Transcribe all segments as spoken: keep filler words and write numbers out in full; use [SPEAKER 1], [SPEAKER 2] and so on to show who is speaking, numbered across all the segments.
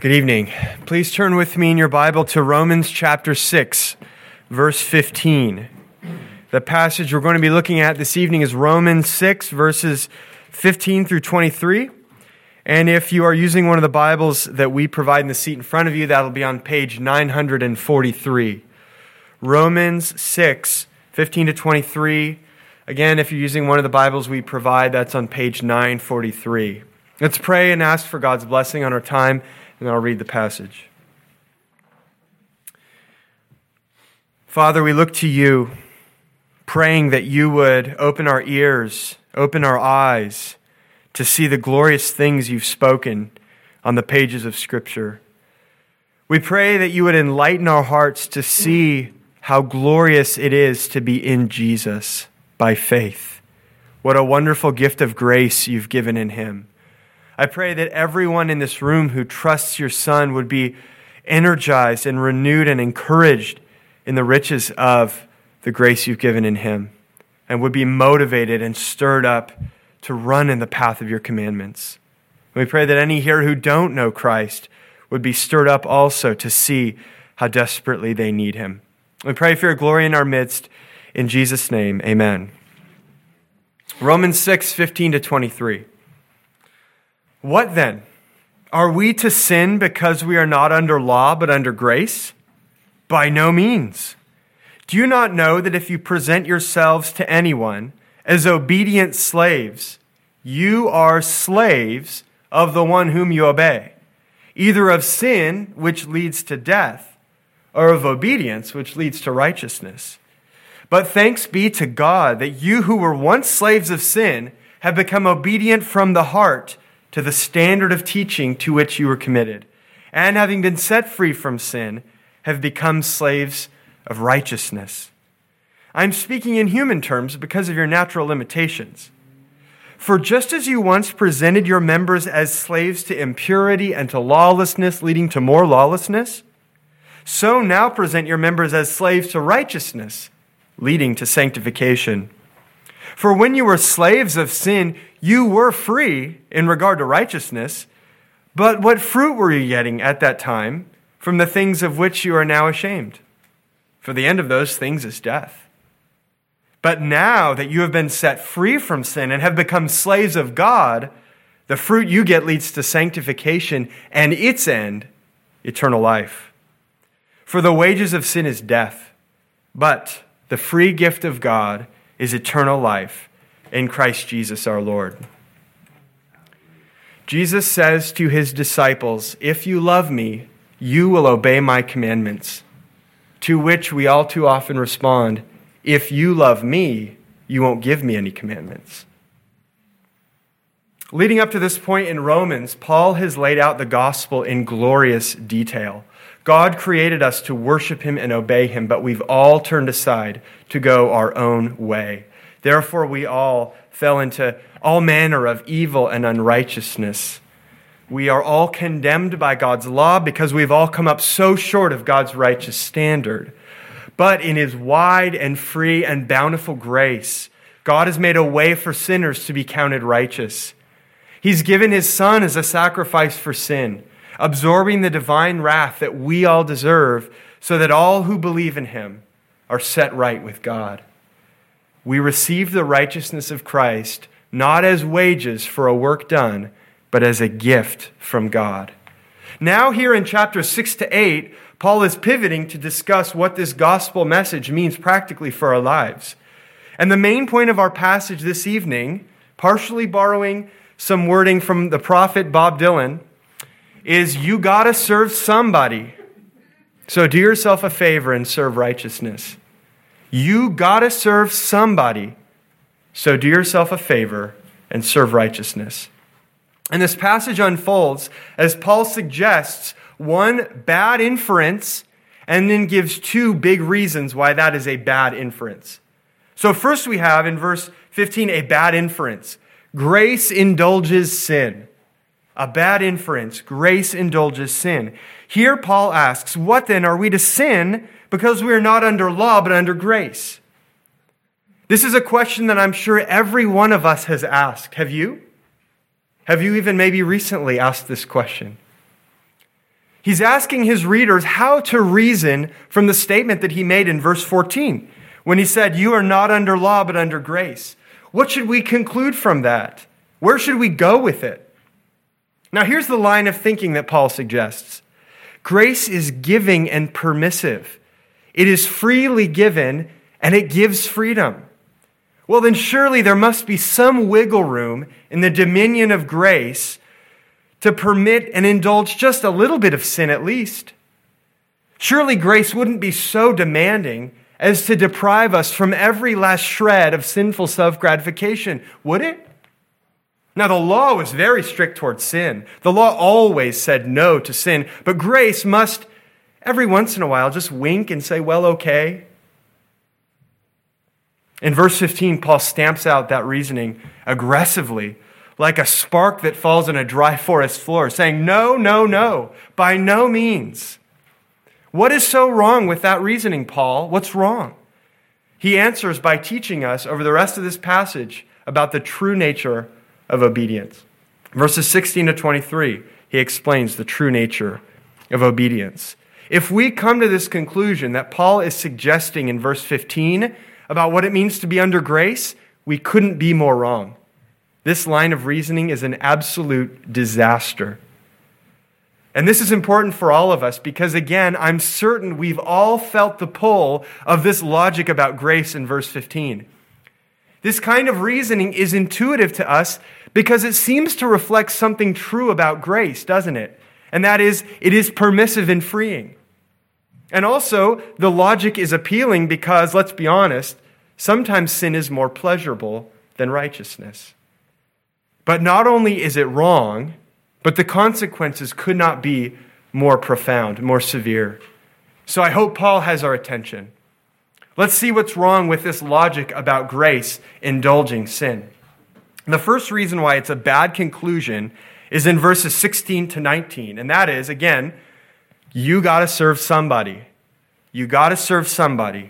[SPEAKER 1] Good evening. Please turn with me in your Bible to Romans chapter six, verse fifteen. The passage we're going to be looking at this evening is Romans six, verses fifteen through twenty-three. And if you are using one of the Bibles that we provide in the seat in front of you, that'll be on page nine forty-three. Romans six, fifteen to twenty-three. Again, if you're using one of the Bibles we provide, that's on page nine forty-three. Let's pray and ask for God's blessing on our time, and I'll read the passage. Father, we look to you, praying that you would open our ears, open our eyes to see the glorious things you've spoken on the pages of Scripture. We pray that you would enlighten our hearts to see how glorious it is to be in Jesus by faith. What a wonderful gift of grace you've given in him. I pray that everyone in this room who trusts your Son would be energized and renewed and encouraged in the riches of the grace you've given in him, and would be motivated and stirred up to run in the path of your commandments. And we pray that any here who don't know Christ would be stirred up also to see how desperately they need him. We pray for your glory in our midst. In Jesus' name, amen. Romans six, fifteen to twenty-three. What then? Are we to sin because we are not under law but under grace? By no means. Do you not know that if you present yourselves to anyone as obedient slaves, you are slaves of the one whom you obey, either of sin, which leads to death, or of obedience, which leads to righteousness? But thanks be to God that you who were once slaves of sin have become obedient from the heart to the standard of teaching to which you were committed, and having been set free from sin, have become slaves of righteousness. I'm speaking in human terms because of your natural limitations. For just as you once presented your members as slaves to impurity and to lawlessness, leading to more lawlessness, so now present your members as slaves to righteousness, leading to sanctification. For when you were slaves of sin, you were free in regard to righteousness. But what fruit were you getting at that time from the things of which you are now ashamed? For the end of those things is death. But now that you have been set free from sin and have become slaves of God, the fruit you get leads to sanctification, and its end, eternal life. For the wages of sin is death, but the free gift of God is eternal life in Christ Jesus our Lord. Jesus says to his disciples, "If you love me, you will obey my commandments." To which we all too often respond, "If you love me, you won't give me any commandments." Leading up to this point in Romans, Paul has laid out the gospel in glorious detail. God created us to worship him and obey him, but we've all turned aside to go our own way. Therefore, we all fell into all manner of evil and unrighteousness. We are all condemned by God's law because we've all come up so short of God's righteous standard. But in his wide and free and bountiful grace, God has made a way for sinners to be counted righteous. He's given his Son as a sacrifice for sin, absorbing the divine wrath that we all deserve, so that all who believe in him are set right with God. We receive the righteousness of Christ not as wages for a work done, but as a gift from God. Now here in chapters six to eight, Paul is pivoting to discuss what this gospel message means practically for our lives. And the main point of our passage this evening, partially borrowing some wording from the prophet Bob Dylan, is you gotta serve somebody. So do yourself a favor and serve righteousness. You gotta serve somebody. So do yourself a favor and serve righteousness. And this passage unfolds as Paul suggests one bad inference and then gives two big reasons why that is a bad inference. So first we have in verse fifteen a bad inference. Grace indulges sin. A bad inference. Grace indulges sin. Here Paul asks, what then are we to sin because we are not under law but under grace? This is a question that I'm sure every one of us has asked. Have you? Have you even maybe recently asked this question? He's asking his readers how to reason from the statement that he made in verse fourteen, when he said, "You are not under law, but under grace." What should we conclude from that? Where should we go with it? Now, here's the line of thinking that Paul suggests. Grace is giving and permissive. It is freely given, and it gives freedom. Well, then surely there must be some wiggle room in the dominion of grace to permit and indulge just a little bit of sin at least. Surely grace wouldn't be so demanding as to deprive us from every last shred of sinful self-gratification, would it? Now, the law was very strict towards sin. The law always said no to sin, but grace must, every once in a while, just wink and say, well, okay. In verse fifteen, Paul stamps out that reasoning aggressively, like a spark that falls on a dry forest floor, saying, no, no, no, by no means. What is so wrong with that reasoning, Paul? What's wrong? He answers by teaching us over the rest of this passage about the true nature of obedience. Verses sixteen to twenty-three, he explains the true nature of obedience. If we come to this conclusion that Paul is suggesting in verse fifteen about what it means to be under grace, we couldn't be more wrong. This line of reasoning is an absolute disaster. And this is important for all of us because, again, I'm certain we've all felt the pull of this logic about grace in verse fifteen. This kind of reasoning is intuitive to us because it seems to reflect something true about grace, doesn't it? And that is, it is permissive and freeing. And also, the logic is appealing because, let's be honest, sometimes sin is more pleasurable than righteousness. But not only is it wrong, but the consequences could not be more profound, more severe. So I hope Paul has our attention. Let's see what's wrong with this logic about grace indulging sin. The first reason why it's a bad conclusion is in verses sixteen to nineteen. And that is, again, you got to serve somebody. You got to serve somebody.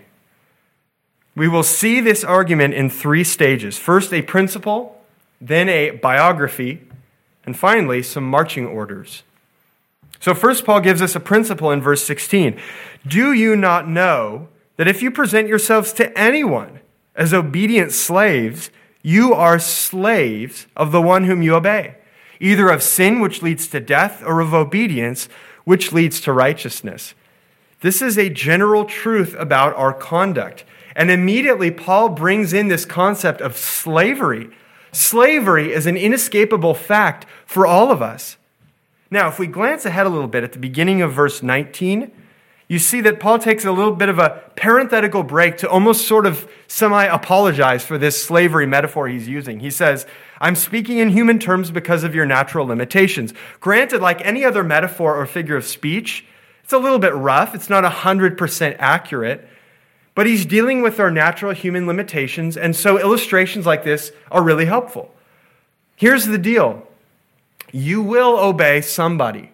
[SPEAKER 1] We will see this argument in three stages. First, a principle, then a biography, and finally, some marching orders. So first, Paul gives us a principle in verse sixteen. Do you not know that if you present yourselves to anyone as obedient slaves, you are slaves of the one whom you obey, either of sin, which leads to death, or of obedience, which leads to righteousness? This is a general truth about our conduct. And immediately, Paul brings in this concept of slavery. Slavery is an inescapable fact for all of us. Now, if we glance ahead a little bit at the beginning of verse nineteen, you see that Paul takes a little bit of a parenthetical break to almost sort of semi-apologize for this slavery metaphor he's using. He says, I'm speaking in human terms because of your natural limitations. Granted, like any other metaphor or figure of speech, it's a little bit rough. It's not one hundred percent accurate. But he's dealing with our natural human limitations, and so illustrations like this are really helpful. Here's the deal. You will obey somebody.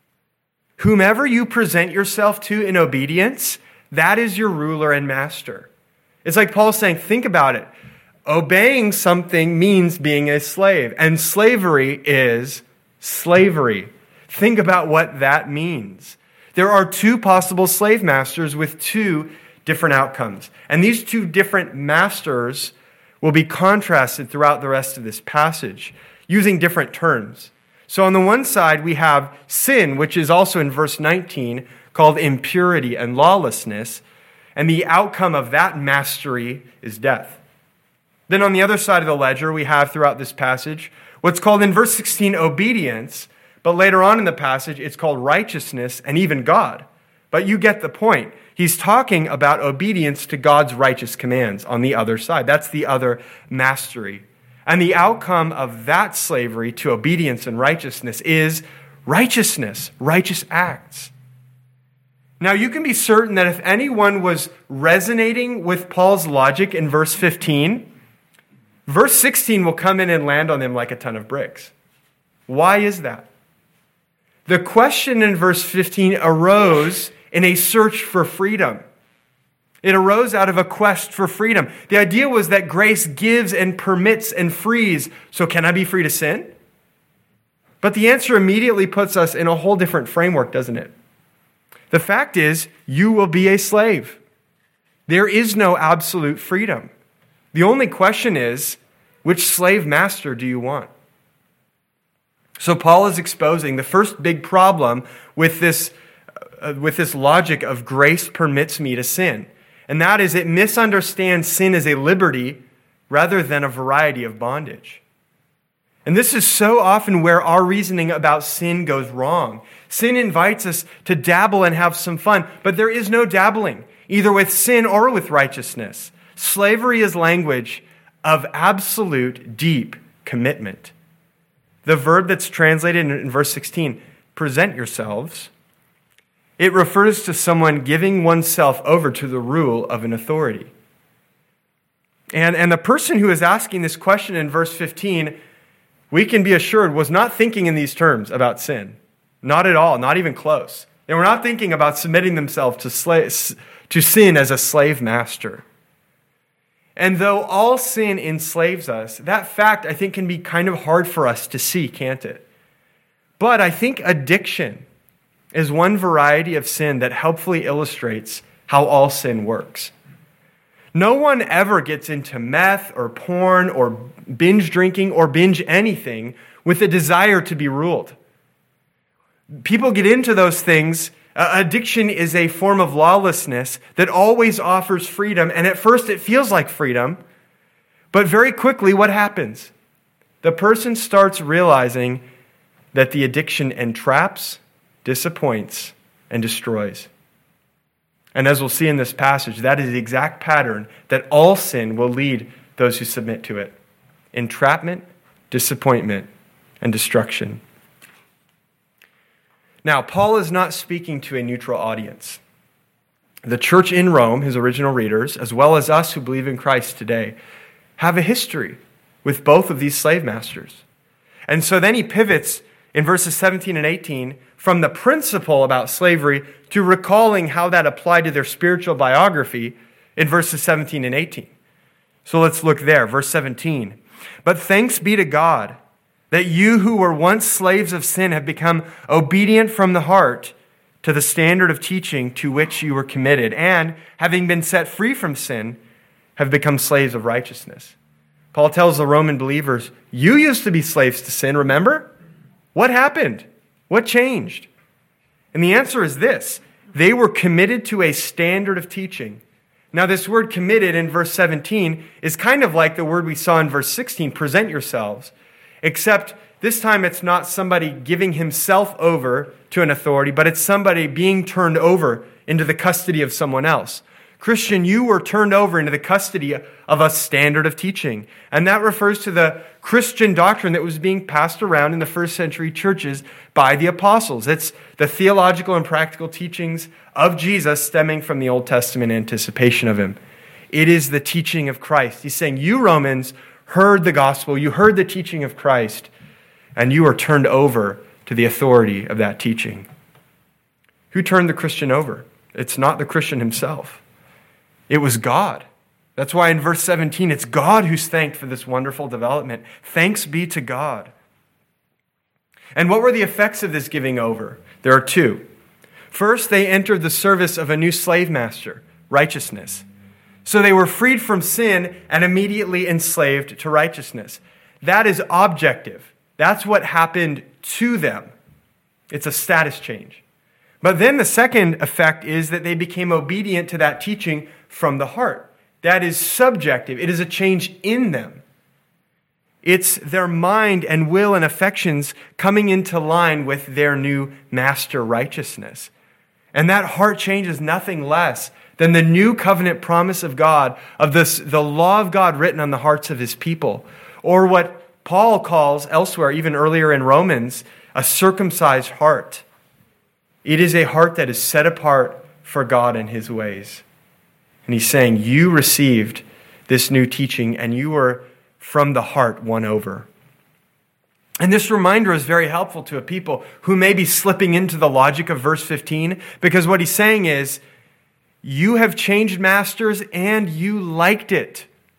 [SPEAKER 1] Whomever you present yourself to in obedience, that is your ruler and master. It's like Paul's saying, think about it. Obeying something means being a slave, and slavery is slavery. Think about what that means. There are two possible slave masters with two different outcomes. And these two different masters will be contrasted throughout the rest of this passage using different terms. So on the one side, we have sin, which is also in verse nineteen called impurity and lawlessness. And the outcome of that mastery is death. Then on the other side of the ledger, we have throughout this passage what's called in verse sixteen obedience. But later on in the passage, it's called righteousness and even God. But you get the point. He's talking about obedience to God's righteous commands on the other side. That's the other mastery. And the outcome of that slavery to obedience and righteousness is righteousness, righteous acts. Now, you can be certain that if anyone was resonating with Paul's logic in verse fifteen, verse sixteen will come in and land on them like a ton of bricks. Why is that? The question in verse fifteen arose in a search for freedom. It arose out of a quest for freedom. The idea was that grace gives and permits and frees. So can I be free to sin? But the answer immediately puts us in a whole different framework, doesn't it? The fact is, you will be a slave. There is no absolute freedom. The only question is, which slave master do you want? So Paul is exposing the first big problem with this, uh, with this logic of grace permits me to sin. And that is, it misunderstands sin as a liberty rather than a variety of bondage. And this is so often where our reasoning about sin goes wrong. Sin invites us to dabble and have some fun, but there is no dabbling, either with sin or with righteousness. Slavery is language of absolute, deep commitment. The verb that's translated in verse sixteen, present yourselves, it refers to someone giving oneself over to the rule of an authority. And, and the person who is asking this question in verse fifteen, we can be assured, was not thinking in these terms about sin. Not at all, not even close. They were not thinking about submitting themselves to, sla- to sin as a slave master. And though all sin enslaves us, that fact, I think, can be kind of hard for us to see, can't it? But I think addiction is one variety of sin that helpfully illustrates how all sin works. No one ever gets into meth or porn or binge drinking or binge anything with a desire to be ruled. People get into those things. Uh, addiction is a form of lawlessness that always offers freedom, and at first it feels like freedom, but very quickly what happens? The person starts realizing that the addiction entraps, disappoints, and destroys. And as we'll see in this passage, that is the exact pattern that all sin will lead those who submit to it. Entrapment, disappointment, and destruction. Now, Paul is not speaking to a neutral audience. The church in Rome, his original readers, as well as us who believe in Christ today, have a history with both of these slave masters. And so then he pivots in verses seventeen and eighteen from the principle about slavery to recalling how that applied to their spiritual biography in verses seventeen and eighteen. So let's look there. Verse seventeen. But thanks be to God that you who were once slaves of sin have become obedient from the heart to the standard of teaching to which you were committed, and having been set free from sin, have become slaves of righteousness. Paul tells the Roman believers, you used to be slaves to sin, remember? What happened? What changed? And the answer is this. They were committed to a standard of teaching. Now, this word committed in verse seventeen is kind of like the word we saw in verse sixteen, present yourselves. Except this time it's not somebody giving himself over to an authority, but it's somebody being turned over into the custody of someone else. Christian, you were turned over into the custody of a standard of teaching. And that refers to the Christian doctrine that was being passed around in the first century churches by the apostles. It's the theological and practical teachings of Jesus stemming from the Old Testament anticipation of him. It is the teaching of Christ. He's saying, you Romans heard the gospel, you heard the teaching of Christ, and you are turned over to the authority of that teaching. Who turned the Christian over? It's not the Christian himself. It was God. That's why in verse seventeen, it's God who's thanked for this wonderful development. Thanks be to God. And what were the effects of this giving over? There are two. First, they entered the service of a new slave master, righteousness. So they were freed from sin and immediately enslaved to righteousness. That is objective. That's what happened to them. It's a status change. But then the second effect is that they became obedient to that teaching from the heart. That is subjective. It is a change in them. It's their mind and will and affections coming into line with their new master righteousness. And that heart change is nothing less than the new covenant promise of God, of this, the law of God written on the hearts of his people, or what Paul calls elsewhere, even earlier in Romans, a circumcised heart. It is a heart that is set apart for God and his ways. And he's saying, you received this new teaching and you were from the heart won over. And this reminder is very helpful to a people who may be slipping into the logic of verse fifteen, because what he's saying is, you have changed masters and you liked it.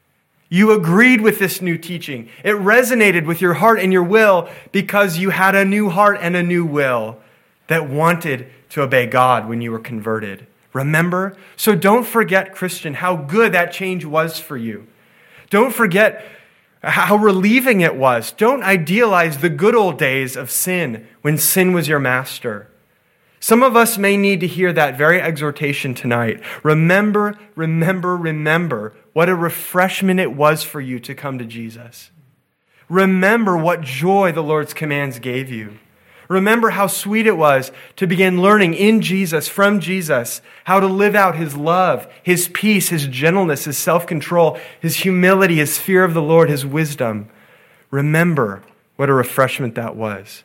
[SPEAKER 1] You agreed with this new teaching. It resonated with your heart and your will because you had a new heart and a new will that wanted to obey God when you were converted. Remember? So don't forget, Christian, how good that change was for you. Don't forget how relieving it was. Don't idealize the good old days of sin when sin was your master. Some of us may need to hear that very exhortation tonight. Remember, remember, remember what a refreshment it was for you to come to Jesus. Remember what joy the Lord's commands gave you. Remember how sweet it was to begin learning in Jesus, from Jesus, how to live out His love, His peace, His gentleness, His self-control, His humility, His fear of the Lord, His wisdom. Remember what a refreshment that was.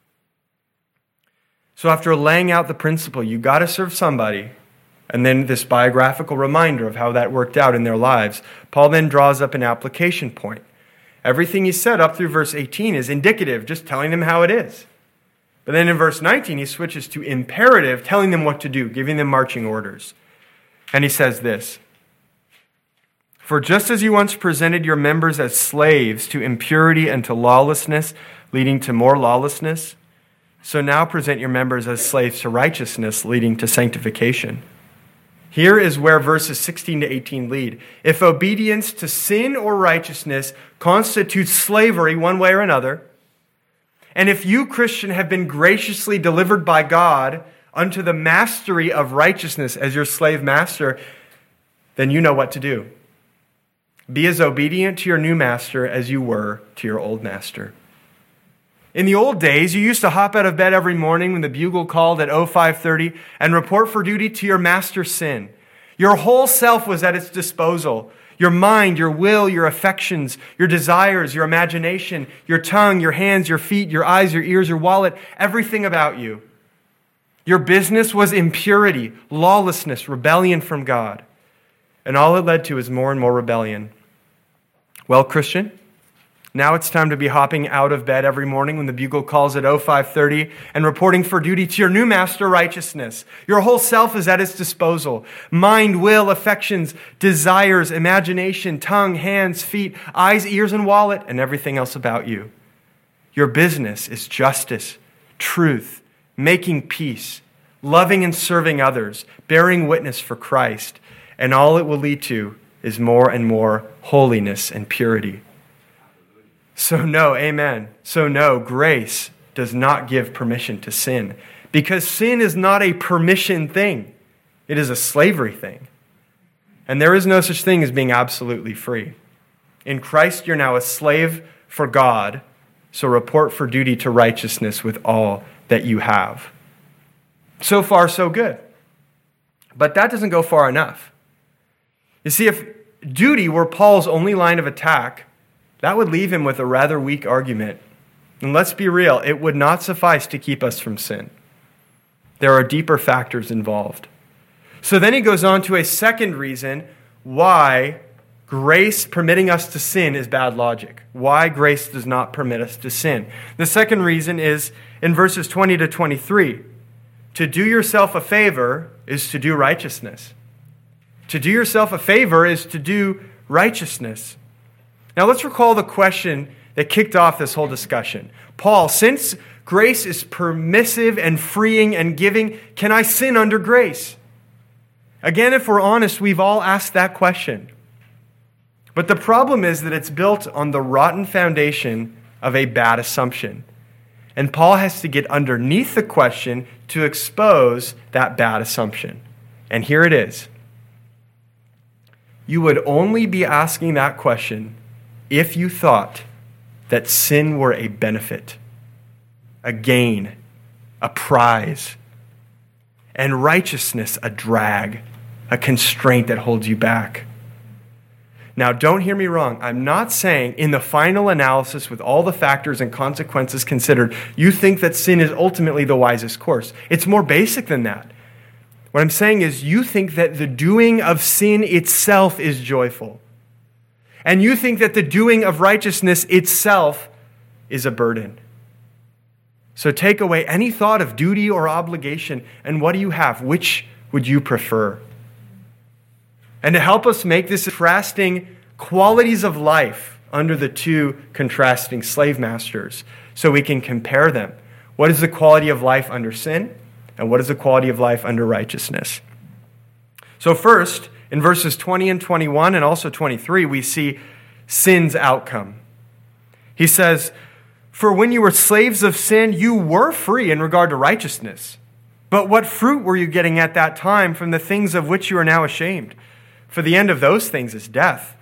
[SPEAKER 1] So after laying out the principle, you got to serve somebody, and then this biographical reminder of how that worked out in their lives, Paul then draws up an application point. Everything he said up through verse eighteen is indicative, just telling them how it is. But then in verse nineteen, he switches to imperative, telling them what to do, giving them marching orders. And he says this, "For just as you once presented your members as slaves to impurity and to lawlessness, leading to more lawlessness, so now present your members as slaves to righteousness, leading to sanctification." Here is where verses sixteen to eighteen lead. If obedience to sin or righteousness constitutes slavery one way or another, and if you, Christian, have been graciously delivered by God unto the mastery of righteousness as your slave master, then you know what to do. Be as obedient to your new master as you were to your old master. In the old days, you used to hop out of bed every morning when the bugle called at oh five thirty and report for duty to your master's sin. Your whole self was at its disposal. Your mind, your will, your affections, your desires, your imagination, your tongue, your hands, your feet, your eyes, your ears, your wallet, everything about you. Your business was impurity, lawlessness, rebellion from God. And all it led to is more and more rebellion. Well, Christian, now it's time to be hopping out of bed every morning when the bugle calls at oh five thirty and reporting for duty to your new master, righteousness. Your whole self is at its disposal. Mind, will, affections, desires, imagination, tongue, hands, feet, eyes, ears, and wallet, and everything else about you. Your business is justice, truth, making peace, loving and serving others, bearing witness for Christ, and all it will lead to is more and more holiness and purity. So no, amen. So no, grace does not give permission to sin, because sin is not a permission thing. It is a slavery thing. And there is no such thing as being absolutely free. In Christ, you're now a slave for God, so report for duty to righteousness with all that you have. So far, so good. But that doesn't go far enough. You see, if duty were Paul's only line of attack, that would leave him with a rather weak argument. And let's be real, it would not suffice to keep us from sin. There are deeper factors involved. So then he goes on to a second reason why grace permitting us to sin is bad logic. Why grace does not permit us to sin. The second reason is in verses twenty to twenty-three. To do yourself a favor is to do righteousness. To do yourself a favor is to do righteousness. Now let's recall the question that kicked off this whole discussion. Paul, since grace is permissive and freeing and giving, can I sin under grace? Again, if we're honest, we've all asked that question. But the problem is that it's built on the rotten foundation of a bad assumption. And Paul has to get underneath the question to expose that bad assumption. And here it is. You would only be asking that question if you thought that sin were a benefit, a gain, a prize, and righteousness a drag, a constraint that holds you back. Now, don't hear me wrong. I'm not saying in the final analysis with all the factors and consequences considered, you think that sin is ultimately the wisest course. It's more basic than that. What I'm saying is you think that the doing of sin itself is joyful. And you think that the doing of righteousness itself is a burden. So take away any thought of duty or obligation, and what do you have? Which would you prefer? And to help us make this contrasting qualities of life under the two contrasting slave masters so we can compare them. What is the quality of life under sin, and what is the quality of life under righteousness? So first, in verses twenty and twenty-one and also twenty-three, we see sin's outcome. He says, "For when you were slaves of sin, you were free in regard to righteousness. But what fruit were you getting at that time from the things of which you are now ashamed? For the end of those things is death."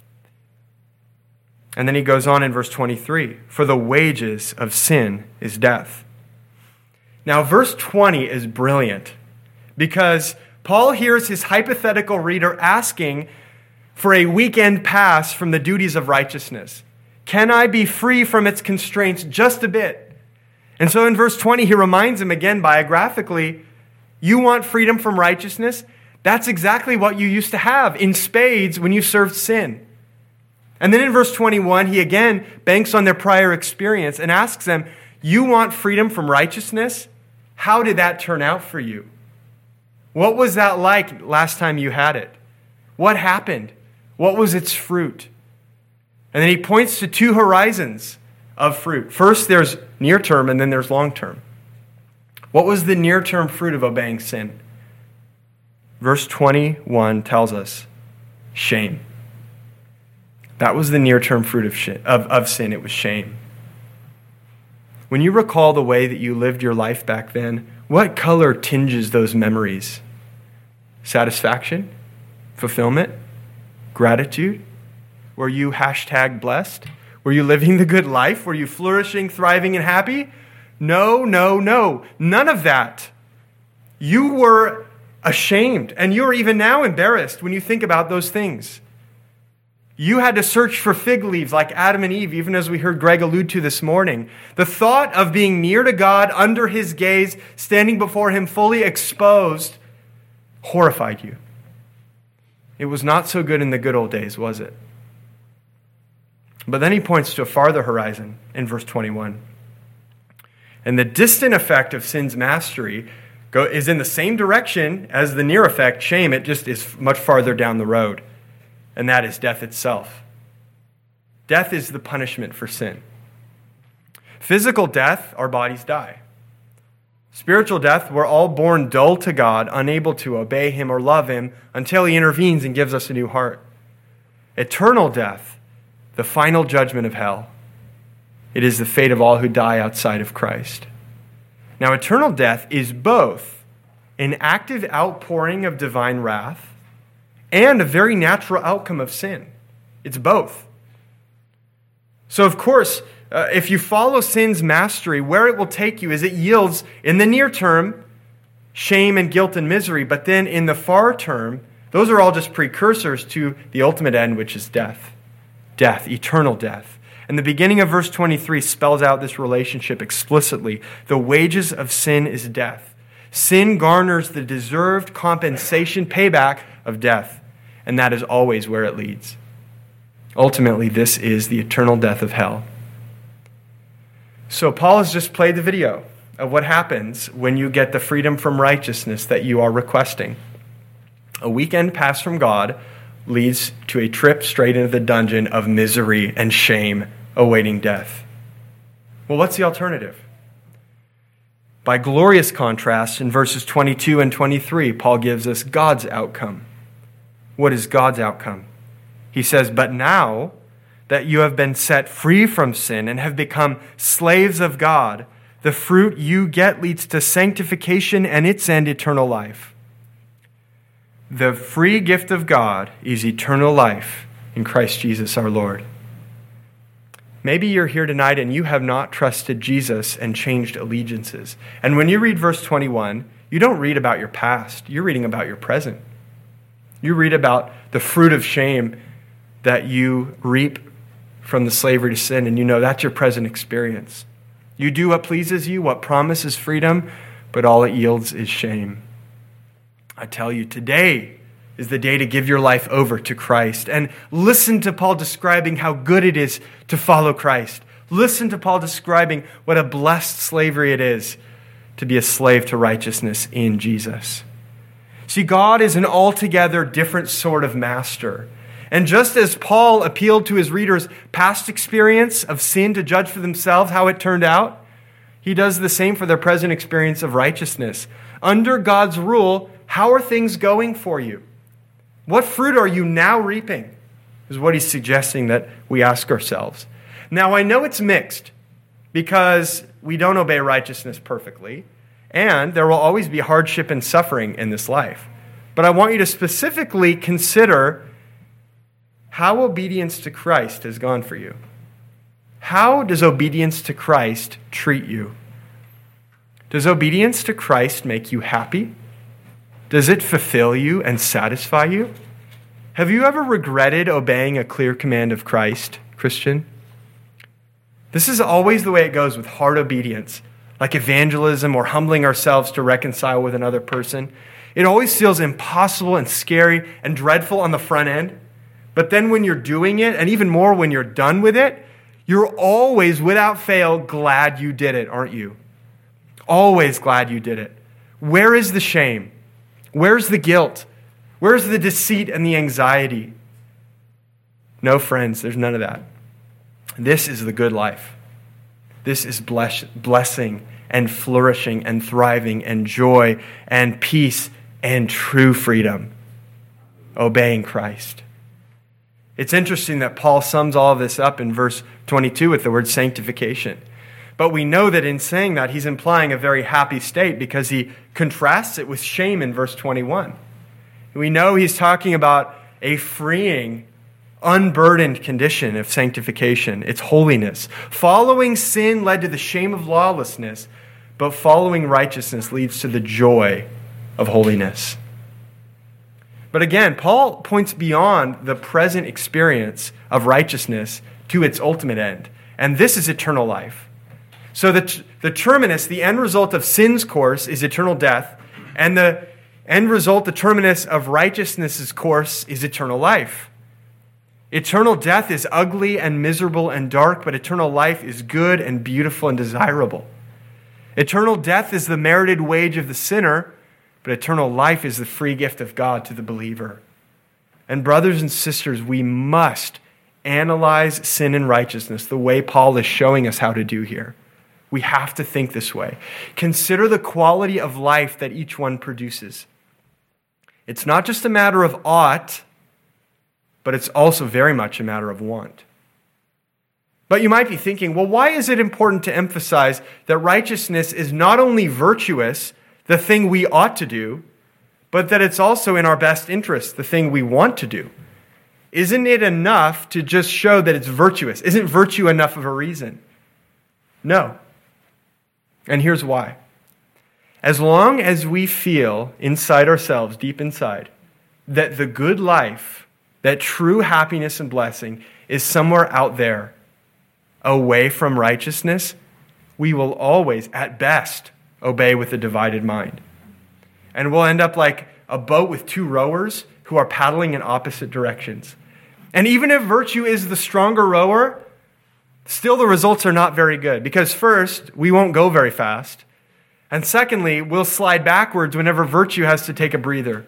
[SPEAKER 1] And then he goes on in verse twenty-three, "For the wages of sin is death." Now, verse twenty is brilliant because Paul hears his hypothetical reader asking for a weekend pass from the duties of righteousness. Can I be free from its constraints just a bit? And so in verse twenty, he reminds him again biographically, you want freedom from righteousness? That's exactly what you used to have in spades when you served sin. And then in verse twenty-one, he again banks on their prior experience and asks them, you want freedom from righteousness? How did that turn out for you? What was that like last time you had it? What happened? What was its fruit? And then he points to two horizons of fruit. First, there's near term, and then there's long term. What was the near term fruit of obeying sin? Verse twenty-one tells us shame. That was the near term fruit of, sh- of, of sin. It was shame. When you recall the way that you lived your life back then, what color tinges those memories? Satisfaction? Fulfillment? Gratitude? Were you hashtag blessed? Were you living the good life? Were you flourishing, thriving, and happy? No, no, no. None of that. You were ashamed, and you are even now embarrassed when you think about those things. You had to search for fig leaves like Adam and Eve, even as we heard Greg allude to this morning. The thought of being near to God, under his gaze, standing before him fully exposed, horrified you. It was not so good in the good old days, was it? But then he points to a farther horizon in verse twenty-one. And the distant effect of sin's mastery go, is in the same direction as the near effect, shame. It just is much farther down the road. And that is death itself. Death is the punishment for sin. Physical death, our bodies die. Spiritual death, we're all born dull to God, unable to obey him or love him until he intervenes and gives us a new heart. Eternal death, the final judgment of hell. It is the fate of all who die outside of Christ. Now, eternal death is both an active outpouring of divine wrath and a very natural outcome of sin. It's both. So, of course, uh, if you follow sin's mastery, where it will take you is it yields, in the near term, shame and guilt and misery. But then in the far term, those are all just precursors to the ultimate end, which is death. Death, eternal death. And the beginning of verse twenty-three spells out this relationship explicitly. The wages of sin is death. Sin garners the deserved compensation, payback of death. And that is always where it leads. Ultimately, this is the eternal death of hell. So Paul has just played the video of what happens when you get the freedom from righteousness that you are requesting. A weekend pass from God leads to a trip straight into the dungeon of misery and shame awaiting death. Well, what's the alternative? By glorious contrast, in verses twenty-two and twenty-three, Paul gives us God's outcome. What is God's outcome? He says, but now that you have been set free from sin and have become slaves of God, the fruit you get leads to sanctification and its end, eternal life. The free gift of God is eternal life in Christ Jesus our Lord. Maybe you're here tonight and you have not trusted Jesus and changed allegiances. And when you read verse twenty-one, you don't read about your past. You're reading about your present. You read about the fruit of shame that you reap from the slavery to sin, and you know that's your present experience. You do what pleases you, what promises freedom, but all it yields is shame. I tell you, today is the day to give your life over to Christ. And listen to Paul describing how good it is to follow Christ. Listen to Paul describing what a blessed slavery it is to be a slave to righteousness in Jesus. See, God is an altogether different sort of master. And just as Paul appealed to his readers' past experience of sin to judge for themselves how it turned out, he does the same for their present experience of righteousness. Under God's rule, how are things going for you? What fruit are you now reaping? Is what he's suggesting that we ask ourselves. Now, I know it's mixed because we don't obey righteousness perfectly, and there will always be hardship and suffering in this life. But I want you to specifically consider how obedience to Christ has gone for you. How does obedience to Christ treat you? Does obedience to Christ make you happy? Does it fulfill you and satisfy you? Have you ever regretted obeying a clear command of Christ, Christian? This is always the way it goes with hard obedience, like evangelism or humbling ourselves to reconcile with another person. It always feels impossible and scary and dreadful on the front end. But then when you're doing it, and even more when you're done with it, you're always, without fail, glad you did it, aren't you? Always glad you did it. Where is the shame? Where's the guilt? Where's the deceit and the anxiety? No, friends, there's none of that. This is the good life. This is bless- blessing and flourishing and thriving and joy and peace and true freedom. Obeying Christ. It's interesting that Paul sums all of this up in verse twenty-two with the word sanctification. But we know that in saying that, he's implying a very happy state because he contrasts it with shame in verse twenty-one. We know he's talking about a freeing, unburdened condition of sanctification. It's holiness. Following sin led to the shame of lawlessness, but following righteousness leads to the joy of holiness. But again, Paul points beyond the present experience of righteousness to its ultimate end. And this is eternal life. So the, the terminus, the end result of sin's course is eternal death. And the end result, the terminus of righteousness' course is eternal life. Eternal death is ugly and miserable and dark, but eternal life is good and beautiful and desirable. Eternal death is the merited wage of the sinner, but eternal life is the free gift of God to the believer. And brothers and sisters, we must analyze sin and righteousness the way Paul is showing us how to do here. We have to think this way. Consider the quality of life that each one produces. It's not just a matter of ought, but it's also very much a matter of want. But you might be thinking, well, why is it important to emphasize that righteousness is not only virtuous, the thing we ought to do, but that it's also in our best interest, the thing we want to do? Isn't it enough to just show that it's virtuous? Isn't virtue enough of a reason? No. And here's why. As long as we feel inside ourselves, deep inside, that the good life, that true happiness and blessing is somewhere out there, away from righteousness, we will always, at best, obey with a divided mind. And we'll end up like a boat with two rowers who are paddling in opposite directions. And even if virtue is the stronger rower, still the results are not very good. Because first, we won't go very fast. And secondly, we'll slide backwards whenever virtue has to take a breather.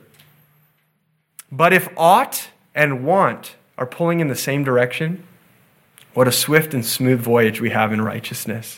[SPEAKER 1] But if ought and want are pulling in the same direction, what a swift and smooth voyage we have in righteousness.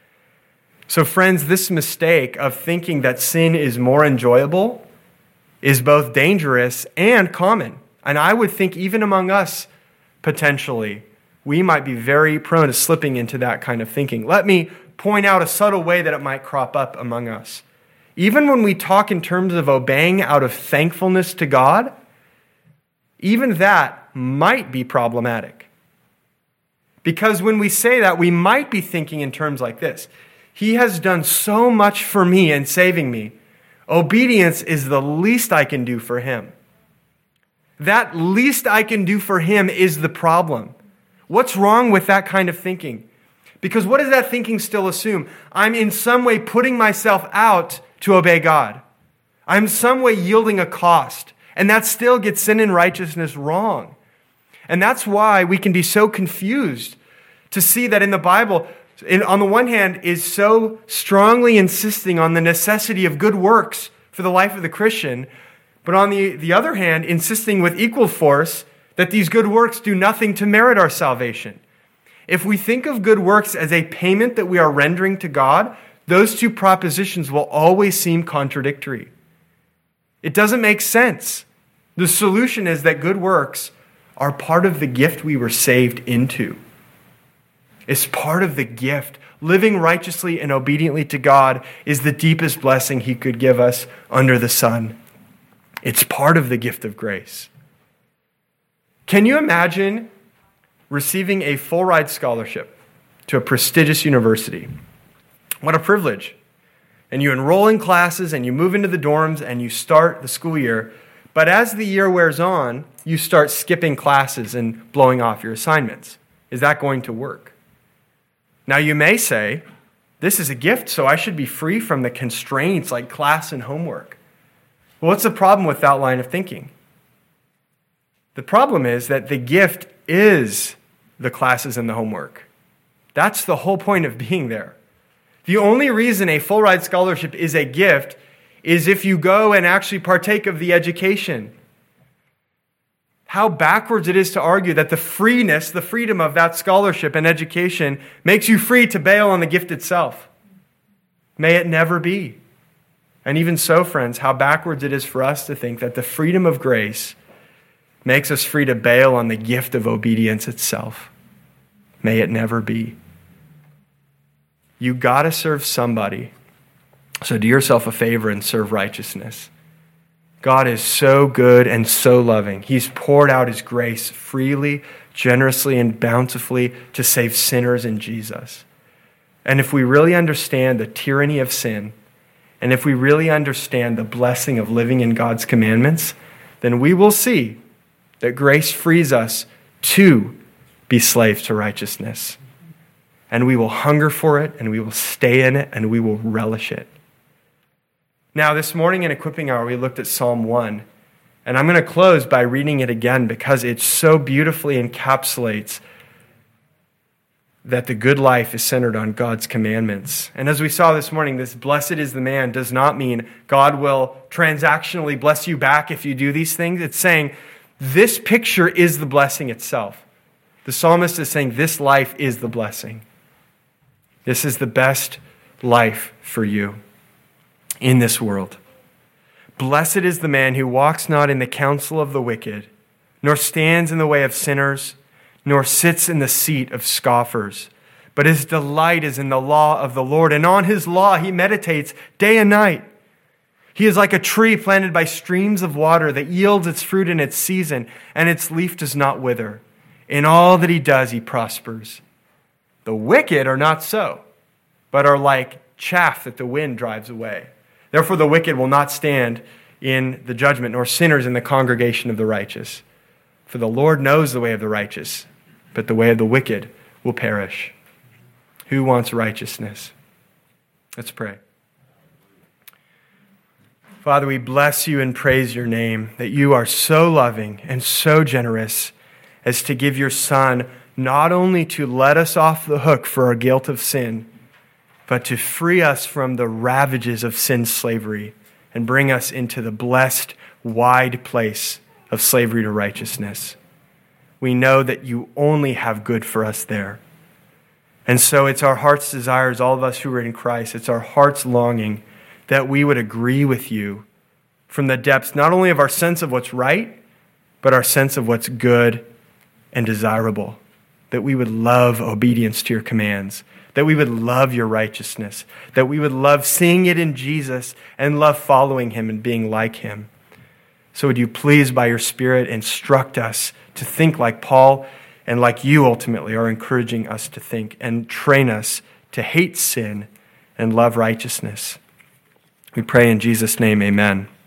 [SPEAKER 1] So friends, this mistake of thinking that sin is more enjoyable is both dangerous and common. And I would think even among us, potentially, we might be very prone to slipping into that kind of thinking. Let me point out a subtle way that it might crop up among us. Even when we talk in terms of obeying out of thankfulness to God, even that might be problematic. Because when we say that, we might be thinking in terms like this. He has done so much for me in saving me. Obedience is the least I can do for him. That least I can do for him is the problem. What's wrong with that kind of thinking? Because what does that thinking still assume? I'm in some way putting myself out to obey God. I'm some way yielding a cost. And that still gets sin and righteousness wrong. And that's why we can be so confused to see that in the Bible, in, on the one hand, is so strongly insisting on the necessity of good works for the life of the Christian, but on the, the other hand, insisting with equal force that these good works do nothing to merit our salvation. If we think of good works as a payment that we are rendering to God, those two propositions will always seem contradictory. It doesn't make sense. The solution is that good works are part of the gift we were saved into. It's part of the gift. Living righteously and obediently to God is the deepest blessing He could give us under the sun. It's part of the gift of grace. Can you imagine receiving a full ride scholarship to a prestigious university? What a privilege. And you enroll in classes and you move into the dorms and you start the school year. But as the year wears on, you start skipping classes and blowing off your assignments. Is that going to work? Now you may say, this is a gift, so I should be free from the constraints like class and homework. Well, what's the problem with that line of thinking? The problem is that the gift is the classes and the homework. That's the whole point of being there. The only reason a full ride scholarship is a gift is if you go and actually partake of the education. How backwards it is to argue that the freeness, the freedom of that scholarship and education makes you free to bail on the gift itself. May it never be. And even so, friends, how backwards it is for us to think that the freedom of grace makes us free to bail on the gift of obedience itself. May it never be. You got to serve somebody. So do yourself a favor and serve righteousness. God is so good and so loving. He's poured out His grace freely, generously, and bountifully to save sinners in Jesus. And if we really understand the tyranny of sin, and if we really understand the blessing of living in God's commandments, then we will see that grace frees us to be slaves to righteousness. And we will hunger for it, and we will stay in it, and we will relish it. Now, this morning in Equipping Hour, we looked at Psalm one. And I'm going to close by reading it again because it so beautifully encapsulates that the good life is centered on God's commandments. And as we saw this morning, this blessed is the man does not mean God will transactionally bless you back if you do these things. It's saying this picture is the blessing itself. The psalmist is saying this life is the blessing. This is the best life for you in this world. Blessed is the man who walks not in the counsel of the wicked, nor stands in the way of sinners, nor sits in the seat of scoffers. But his delight is in the law of the Lord, and on his law he meditates day and night. He is like a tree planted by streams of water that yields its fruit in its season, and its leaf does not wither. In all that he does, he prospers. The wicked are not so, but are like chaff that the wind drives away. Therefore the wicked will not stand in the judgment, nor sinners in the congregation of the righteous. For the Lord knows the way of the righteous, but the way of the wicked will perish. Who wants righteousness? Let's pray. Father, we bless you and praise your name, that you are so loving and so generous as to give your Son not only to let us off the hook for our guilt of sin, but to free us from the ravages of sin's slavery and bring us into the blessed, wide place of slavery to righteousness. We know that you only have good for us there. And so it's our heart's desires, all of us who are in Christ, it's our heart's longing that we would agree with you from the depths not only of our sense of what's right, but our sense of what's good and desirable. That we would love obedience to your commands, that we would love your righteousness, that we would love seeing it in Jesus and love following him and being like him. So would you please, by your Spirit, instruct us to think like Paul and like you ultimately are encouraging us to think, and train us to hate sin and love righteousness. We pray in Jesus' name, amen.